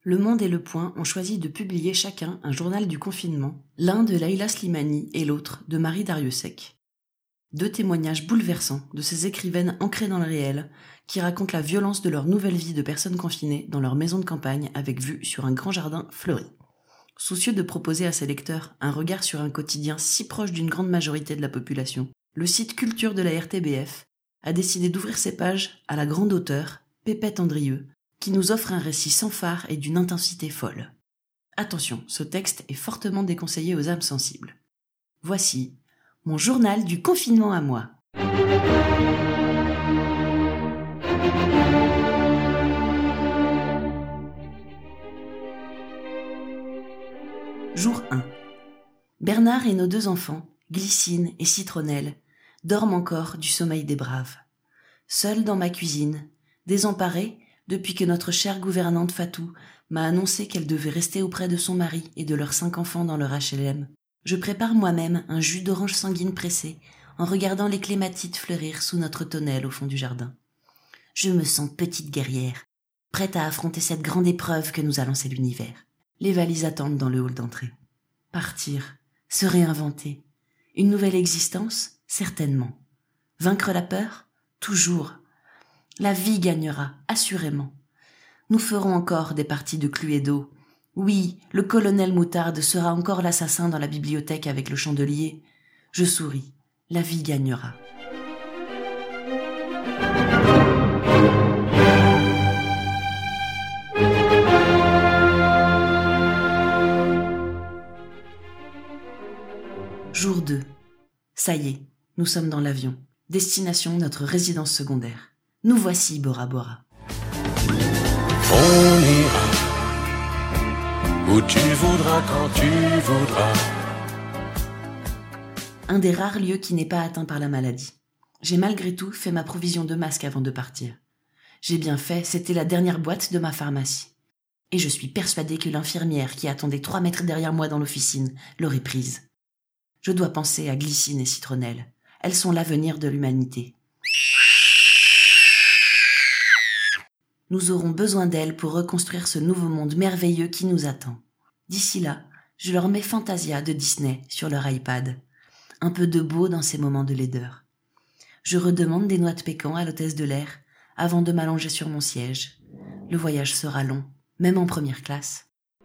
Le Monde et Le Point ont choisi de publier chacun un journal du confinement, l'un de Leïla Slimani et l'autre de Marie Darrieussecq. 2 témoignages bouleversants de ces écrivaines ancrées dans le réel, qui racontent la violence de leur nouvelle vie de personnes confinées dans leur maison de campagne avec vue sur un grand jardin fleuri. Soucieux de proposer à ses lecteurs un regard sur un quotidien si proche d'une grande majorité de la population, le site Culture de la RTBF a décidé d'ouvrir ses pages à la grande auteure, Pépette Andrieux, qui nous offre un récit sans phare et d'une intensité folle. Attention, ce texte est fortement déconseillé aux âmes sensibles. Voici mon journal du confinement à moi. Jour 1. Bernard et nos 2 enfants, Glycine et Citronnelle, dorment encore du sommeil des braves. Seule dans ma cuisine, désemparée depuis que notre chère gouvernante Fatou m'a annoncé qu'elle devait rester auprès de son mari et de leurs 5 enfants dans leur HLM, je prépare moi-même un jus d'orange sanguine pressé en regardant les clématites fleurir sous notre tonnelle au fond du jardin. Je me sens petite guerrière, prête à affronter cette grande épreuve que nous a lancée l'univers. Les valises attendent dans le hall d'entrée. Partir, se réinventer. Une nouvelle existence, certainement. Vaincre la peur, toujours. La vie gagnera, assurément. Nous ferons encore des parties de Cluedo. Oui, le colonel Moutarde sera encore l'assassin dans la bibliothèque avec le chandelier. Je souris. La vie gagnera. Jour 2. Ça y est, nous sommes dans l'avion. Destination notre résidence secondaire. Nous voici, Bora Bora. On ira où tu voudras, quand tu voudras. Un des rares lieux qui n'est pas atteint par la maladie. J'ai malgré tout fait ma provision de masques avant de partir. J'ai bien fait, c'était la dernière boîte de ma pharmacie. Et je suis persuadée que l'infirmière qui attendait 3 mètres derrière moi dans l'officine l'aurait prise. Je dois penser à Glycine et Citronnelle. Elles sont l'avenir de l'humanité. Nous aurons besoin d'elles pour reconstruire ce nouveau monde merveilleux qui nous attend. D'ici là, je leur mets Fantasia de Disney sur leur iPad. Un peu de beau dans ces moments de laideur. Je redemande des noix de pécan à l'hôtesse de l'air avant de m'allonger sur mon siège. Le voyage sera long, même en première classe.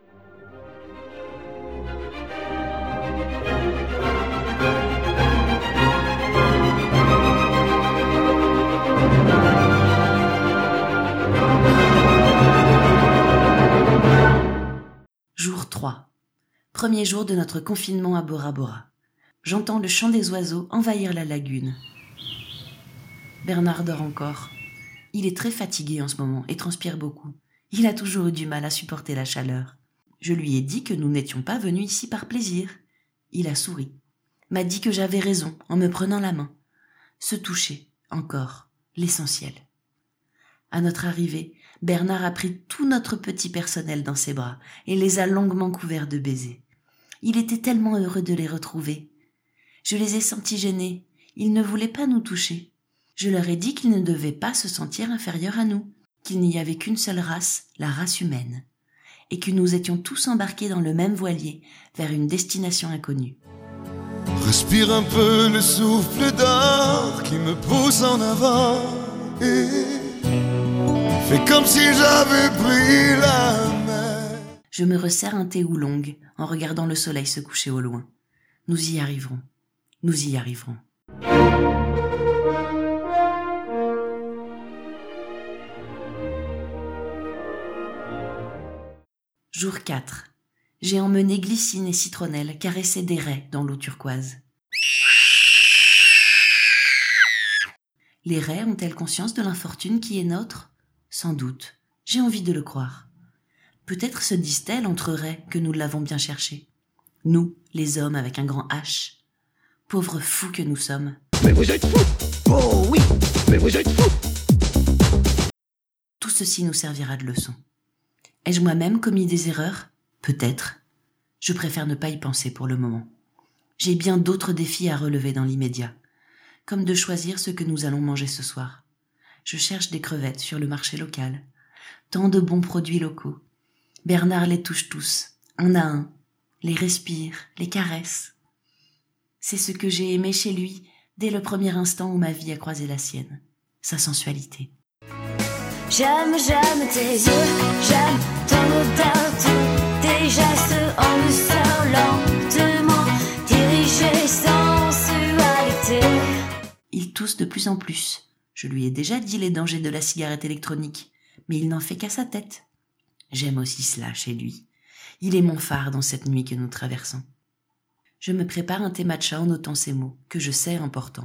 Jour 3. Premier jour de notre confinement à Bora Bora. J'entends le chant des oiseaux envahir la lagune. Bernard dort encore. Il est très fatigué en ce moment et transpire beaucoup. Il a toujours eu du mal à supporter la chaleur. Je lui ai dit que nous n'étions pas venus ici par plaisir. Il a souri. M'a dit que j'avais raison en me prenant la main. Se toucher, encore, l'essentiel. À notre arrivée, Bernard a pris tout notre petit personnel dans ses bras et les a longuement couverts de baisers. Il était tellement heureux de les retrouver. Je les ai sentis gênés. Ils ne voulaient pas nous toucher. Je leur ai dit qu'ils ne devaient pas se sentir inférieurs à nous, qu'il n'y avait qu'une seule race, la race humaine, et que nous étions tous embarqués dans le même voilier vers une destination inconnue. Respire un peu le souffle d'or qui me pousse en avant et fais comme si j'avais pris la mer. Je me resserre un thé oolong en regardant le soleil se coucher au loin. Nous y arriverons. Nous y arriverons. Jour 4. J'ai emmené Glycine et Citronnelle caresser des raies dans l'eau turquoise. Les raies ont-elles conscience de l'infortune qui est nôtre ? Sans doute. J'ai envie de le croire. Peut-être se disent-elles entre raies que nous l'avons bien cherché. Nous, les hommes avec un grand H. Pauvres fous que nous sommes. Mais vous êtes fous! Oh oui, mais vous êtes fous! Tout ceci nous servira de leçon. Ai-je moi-même commis des erreurs ? Peut-être. Je préfère ne pas y penser pour le moment. J'ai bien d'autres défis à relever dans l'immédiat, comme de choisir ce que nous allons manger ce soir. Je cherche des crevettes sur le marché local. Tant de bons produits locaux. Bernard les touche tous, un à un, les respire, les caresse. C'est ce que j'ai aimé chez lui dès le premier instant où ma vie a croisé la sienne, sa sensualité. J'aime tes yeux, j'aime ton odeur, tous tes gestes en douceur, lentement dirigés, sensualité. Il tousse de plus en plus. Je lui ai déjà dit les dangers de la cigarette électronique, mais il n'en fait qu'à sa tête. J'aime aussi cela chez lui. Il est mon phare dans cette nuit que nous traversons. Je me prépare un thé matcha en notant ces mots, que je sais importants.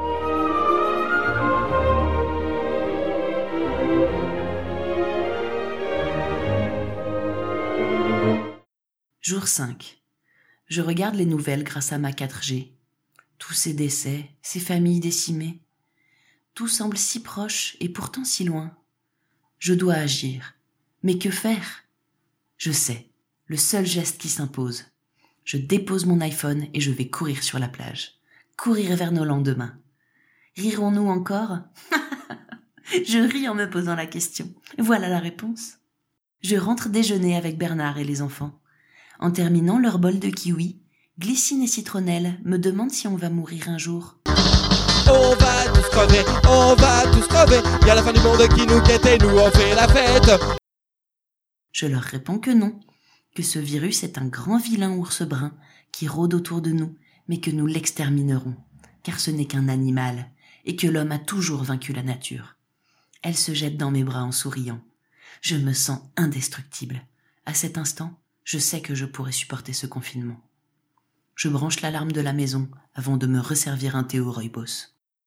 Jour 5. Je regarde les nouvelles grâce à ma 4G. Tous ces décès, ces familles décimées. Tout semble si proche et pourtant si loin. Je dois agir. Mais que faire ? Je sais, le seul geste qui s'impose. Je dépose mon iPhone et je vais courir sur la plage. Courir vers nos lendemains. Rirons-nous encore ? Je ris en me posant la question. Voilà la réponse. Je rentre déjeuner avec Bernard et les enfants. En terminant leur bol de kiwi, Glycine et Citronnelle me demandent si on va mourir un jour. On va tous crever, y a la fin du monde qui nous guette et nous on fait la fête. Je leur réponds que non, que ce virus est un grand vilain ours brun qui rôde autour de nous, mais que nous l'exterminerons, car ce n'est qu'un animal, et que l'homme a toujours vaincu la nature. Elle se jette dans mes bras en souriant. Je me sens indestructible. À cet instant, je sais que je pourrais supporter ce confinement. Je branche l'alarme de la maison avant de me resservir un thé au rooibos.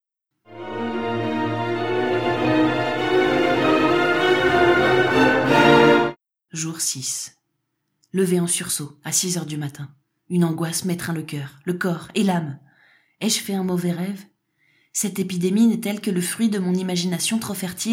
Jour 6. Levé en sursaut, à 6 heures du matin. Une angoisse m'étreint le cœur, le corps et l'âme. Ai-je fait un mauvais rêve ? Cette épidémie n'est-elle que le fruit de mon imagination trop fertile ?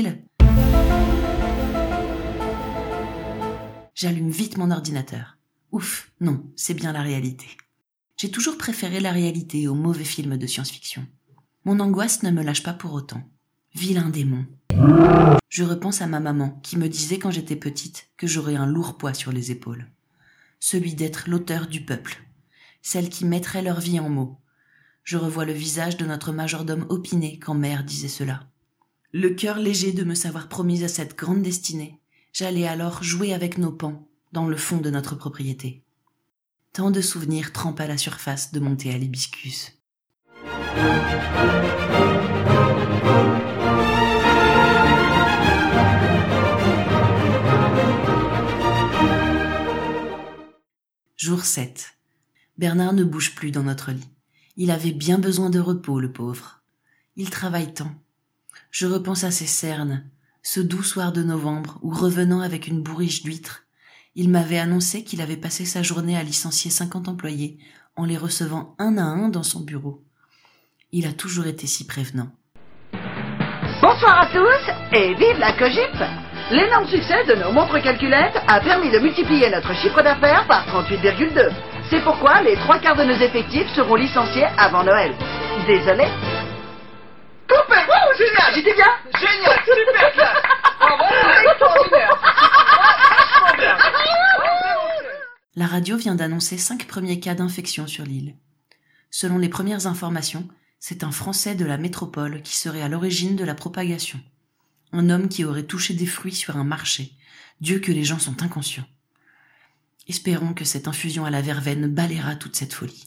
J'allume vite mon ordinateur. Ouf, non, c'est bien la réalité. J'ai toujours préféré la réalité aux mauvais films de science-fiction. Mon angoisse ne me lâche pas pour autant. Vilain démon. Je repense à ma maman qui me disait quand j'étais petite que j'aurais un lourd poids sur les épaules. Celui d'être l'auteur du peuple. Celle qui mettrait leur vie en mots. Je revois le visage de notre majordome opiné quand mère disait cela. Le cœur léger de me savoir promise à cette grande destinée. J'allais alors jouer avec nos pans dans le fond de notre propriété. Tant de souvenirs trempent à la surface de mon thé à l'hibiscus. Jour 7. Bernard ne bouge plus dans notre lit. Il avait bien besoin de repos, le pauvre. Il travaille tant. Je repense à ses cernes, ce doux soir de novembre où, revenant avec une bourriche d'huîtres, il m'avait annoncé qu'il avait passé sa journée à licencier 50 employés en les recevant un à un dans son bureau. Il a toujours été si prévenant. Bonsoir à tous et vive la Cogip! L'énorme succès de nos montres calculettes a permis de multiplier notre chiffre d'affaires par 38,2. C'est pourquoi les 3/4 de nos effectifs seront licenciés avant Noël. Désolé. Coupé! Wow, génial! J'étais bien? Génial! Super classe! Extraordinaire! La radio vient d'annoncer 5 premiers cas d'infection sur l'île. Selon les premières informations, c'est un Français de la métropole qui serait à l'origine de la propagation. Un homme qui aurait touché des fruits sur un marché. Dieu que les gens sont inconscients. Espérons que cette infusion à la verveine balayera toute cette folie.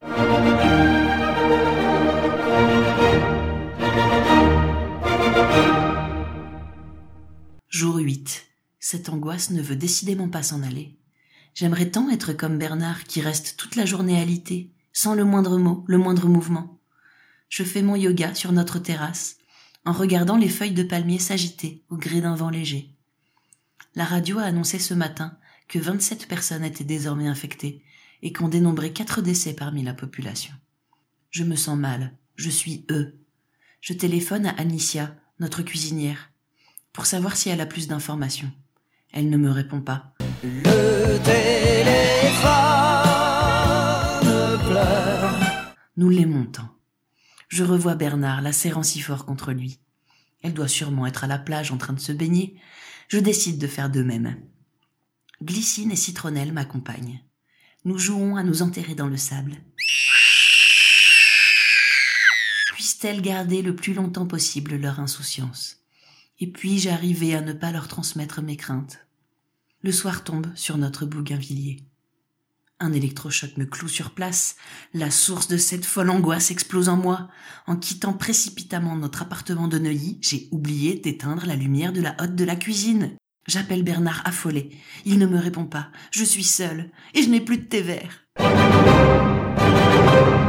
Jour 8. Cette angoisse ne veut décidément pas s'en aller. J'aimerais tant être comme Bernard qui reste toute la journée alité, sans le moindre mot, le moindre mouvement. Je fais mon yoga sur notre terrasse, en regardant les feuilles de palmier s'agiter au gré d'un vent léger. La radio a annoncé ce matin que 27 personnes étaient désormais infectées et qu'on dénombrait 4 décès parmi la population. Je me sens mal, je suis eux. Je téléphone à Anicia, notre cuisinière, pour savoir si elle a plus d'informations. Elle ne me répond pas. Le téléphone pleure. Nous l'aimons tant. Je revois Bernard la serrant si fort contre lui. Elle doit sûrement être à la plage en train de se baigner. Je décide de faire de même. Glycine et Citronnelle m'accompagnent. Nous jouons à nous enterrer dans le sable. Puissent-elles garder le plus longtemps possible leur insouciance? Et puis-je arriver à ne pas leur transmettre mes craintes? Le soir tombe sur notre bougainvillier. Un électrochoc me cloue sur place. La source de cette folle angoisse explose en moi. En quittant précipitamment notre appartement de Neuilly, j'ai oublié d'éteindre la lumière de la hotte de la cuisine. J'appelle Bernard affolé. Il ne me répond pas. Je suis seule et je n'ai plus de thé vert.